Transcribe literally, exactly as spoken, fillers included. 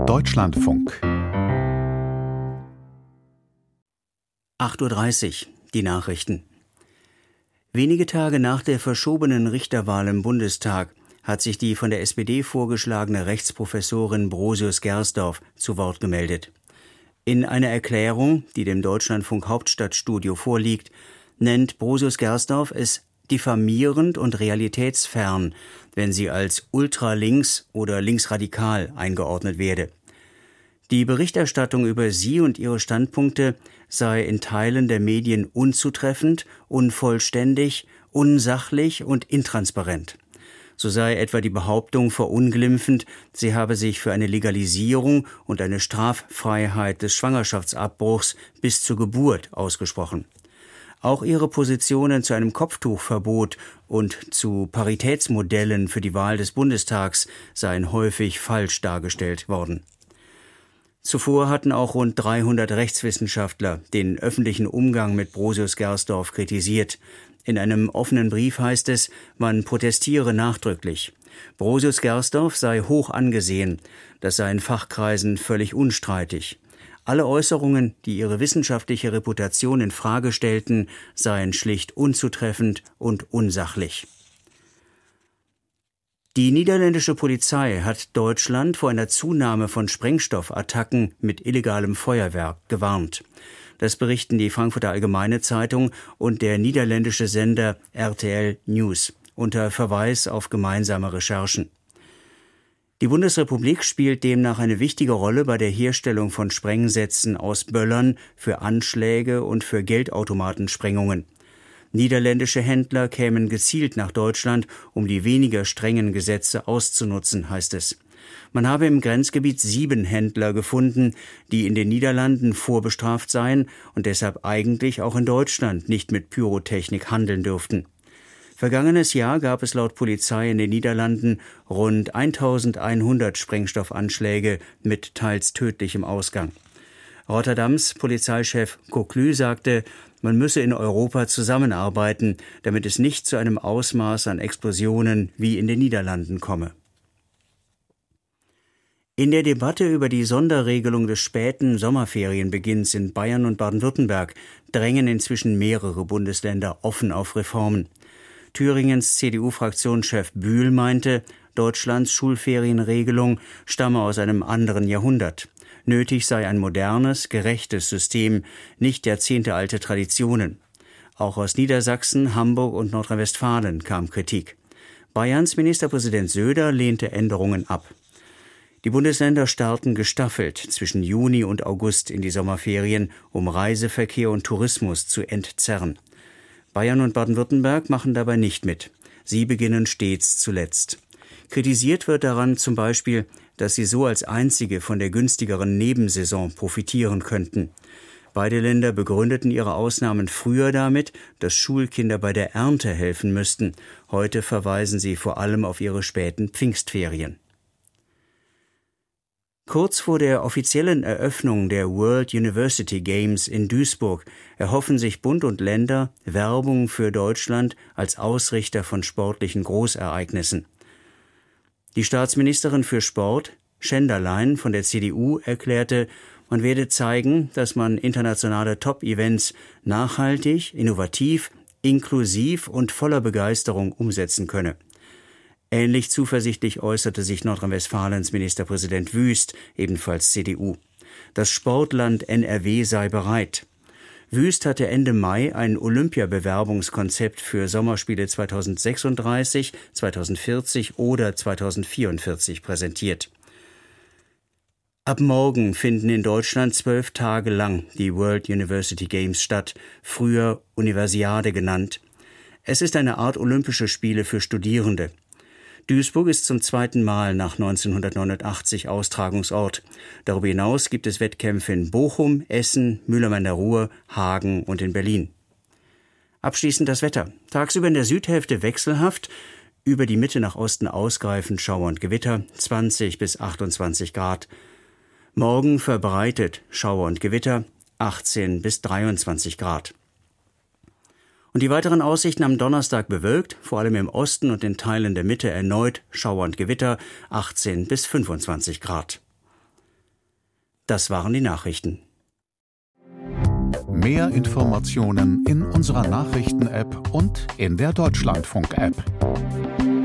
Deutschlandfunk. acht Uhr dreißig, die Nachrichten. Wenige Tage nach der verschobenen Richterwahl im Bundestag hat sich die von der S P D vorgeschlagene Rechtsprofessorin Brosius Gersdorf zu Wort gemeldet. In einer Erklärung, die dem Deutschlandfunk Hauptstadtstudio vorliegt, nennt Brosius Gersdorf es diffamierend und realitätsfern, wenn sie als ultralinks oder linksradikal eingeordnet werde. Die Berichterstattung über sie und ihre Standpunkte sei in Teilen der Medien unzutreffend, unvollständig, unsachlich und intransparent. So sei etwa die Behauptung verunglimpfend, sie habe sich für eine Legalisierung und eine Straffreiheit des Schwangerschaftsabbruchs bis zur Geburt ausgesprochen. Auch ihre Positionen zu einem Kopftuchverbot und zu Paritätsmodellen für die Wahl des Bundestags seien häufig falsch dargestellt worden. Zuvor hatten auch rund dreihundert Rechtswissenschaftler den öffentlichen Umgang mit Brosius Gersdorf kritisiert. In einem offenen Brief heißt es, man protestiere nachdrücklich. Brosius Gersdorf sei hoch angesehen, das sei in Fachkreisen völlig unstreitig. Alle Äußerungen, die ihre wissenschaftliche Reputation in Frage stellten, seien schlicht unzutreffend und unsachlich. Die niederländische Polizei hat Deutschland vor einer Zunahme von Sprengstoffattacken mit illegalem Feuerwerk gewarnt. Das berichten die Frankfurter Allgemeine Zeitung und der niederländische Sender R T L News unter Verweis auf gemeinsame Recherchen. Die Bundesrepublik spielt demnach eine wichtige Rolle bei der Herstellung von Sprengsätzen aus Böllern für Anschläge und für Geldautomatensprengungen. Niederländische Händler kämen gezielt nach Deutschland, um die weniger strengen Gesetze auszunutzen, heißt es. Man habe im Grenzgebiet sieben Händler gefunden, die in den Niederlanden vorbestraft seien und deshalb eigentlich auch in Deutschland nicht mit Pyrotechnik handeln dürften. Vergangenes Jahr gab es laut Polizei in den Niederlanden rund eintausendeinhundert Sprengstoffanschläge mit teils tödlichem Ausgang. Rotterdams Polizeichef Coquelin sagte, man müsse in Europa zusammenarbeiten, damit es nicht zu einem Ausmaß an Explosionen wie in den Niederlanden komme. In der Debatte über die Sonderregelung des späten Sommerferienbeginns in Bayern und Baden-Württemberg drängen inzwischen mehrere Bundesländer offen auf Reformen. Thüringens C D U-Fraktionschef Bühl meinte, Deutschlands Schulferienregelung stamme aus einem anderen Jahrhundert. Nötig sei ein modernes, gerechtes System, nicht jahrzehntealte Traditionen. Auch aus Niedersachsen, Hamburg und Nordrhein-Westfalen kam Kritik. Bayerns Ministerpräsident Söder lehnte Änderungen ab. Die Bundesländer starten gestaffelt zwischen Juni und August in die Sommerferien, um Reiseverkehr und Tourismus zu entzerren. Bayern und Baden-Württemberg machen dabei nicht mit. Sie beginnen stets zuletzt. Kritisiert wird daran zum Beispiel, dass sie so als einzige von der günstigeren Nebensaison profitieren könnten. Beide Länder begründeten ihre Ausnahmen früher damit, dass Schulkinder bei der Ernte helfen müssten. Heute verweisen sie vor allem auf ihre späten Pfingstferien. Kurz vor der offiziellen Eröffnung der World University Games in Duisburg erhoffen sich Bund und Länder Werbung für Deutschland als Ausrichter von sportlichen Großereignissen. Die Staatsministerin für Sport, Schenderlein von der C D U, erklärte, man werde zeigen, dass man internationale Top-Events nachhaltig, innovativ, inklusiv und voller Begeisterung umsetzen könne. Ähnlich zuversichtlich äußerte sich Nordrhein-Westfalens Ministerpräsident Wüst, ebenfalls C D U. Das Sportland N R W sei bereit. Wüst hatte Ende Mai ein Olympiabewerbungskonzept für Sommerspiele zweitausendsechsunddreißig, zweitausendvierzig oder zweitausendvierundvierzig präsentiert. Ab morgen finden in Deutschland zwölf Tage lang die World University Games statt, früher Universiade genannt. Es ist eine Art Olympische Spiele für Studierende. Duisburg ist zum zweiten Mal nach neunzehnhundertneunundachtzig Austragungsort. Darüber hinaus gibt es Wettkämpfe in Bochum, Essen, Mülheim an der Ruhr, Hagen und in Berlin. Abschließend das Wetter. Tagsüber in der Südhälfte wechselhaft, über die Mitte nach Osten ausgreifend Schauer und Gewitter, zwanzig bis achtundzwanzig Grad. Morgen verbreitet Schauer und Gewitter, achtzehn bis dreiundzwanzig Grad. Und die weiteren Aussichten am Donnerstag bewölkt, vor allem im Osten und in Teilen der Mitte erneut Schauer und Gewitter, achtzehn bis fünfundzwanzig Grad. Das waren die Nachrichten. Mehr Informationen in unserer Nachrichten-App und in der Deutschlandfunk-App.